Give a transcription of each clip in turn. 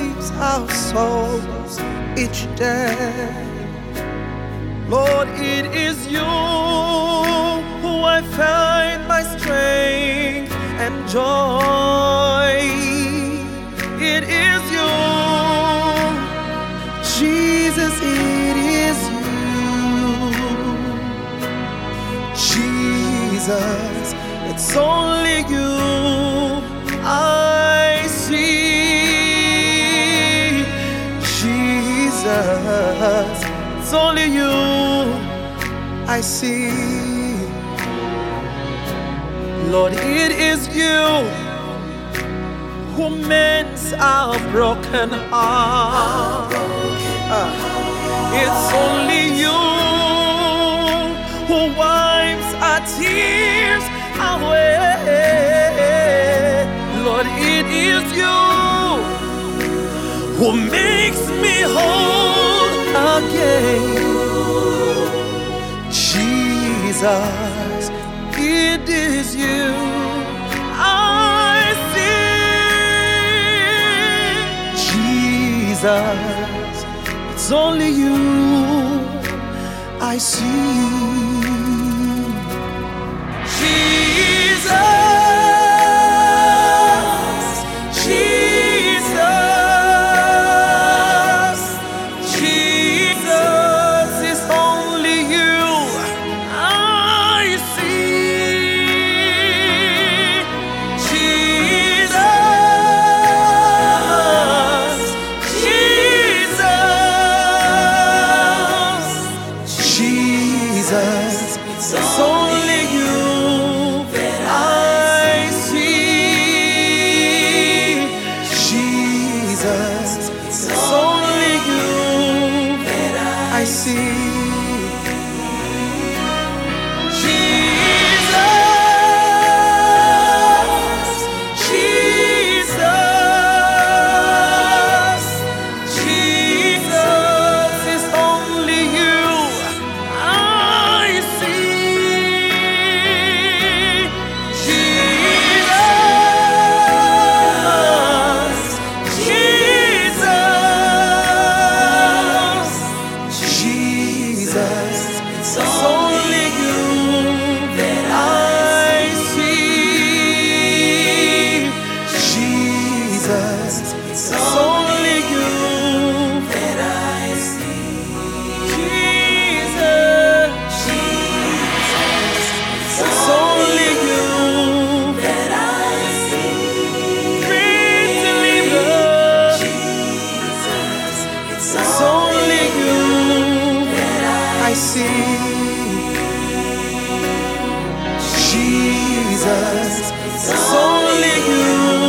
saves our souls each day. Lord, it is you who I find my strength and joy. It is you, Jesus, it is you. Jesus, it's only you I see. Jesus, it's only you I see. Lord, it is you who mends our broken heart. It's only you who wipes our tears away. Lord, it is you who makes me whole again. Jesus, it is you I see. Jesus, it's only you I see. Jesus. It's only you that I see. Jesus, it's only you that I see. It's only you that I see. Jesus, Jesus, it's only you that I see. Great deliverer, Jesus, it's only you that I see. Jesus, it's only you.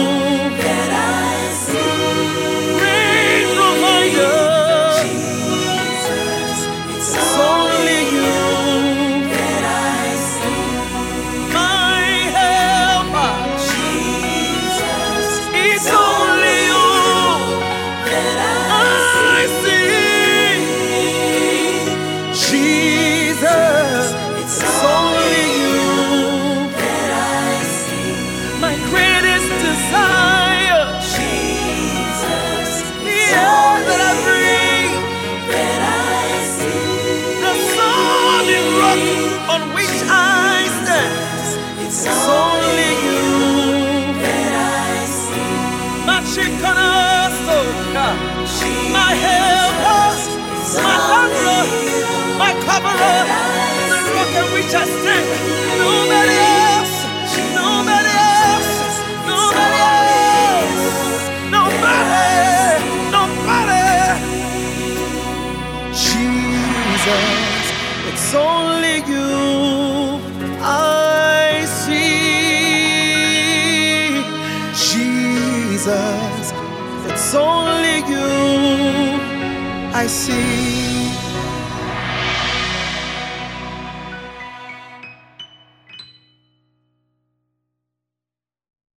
On which I stand, it's only you that I see. My Chicanastoka, my helper, my lover, my coverer, the rock on which I stand. Nobody else, nobody else, nobody else, nobody. Jesus, it's only you I see. Jesus, it's only you I see.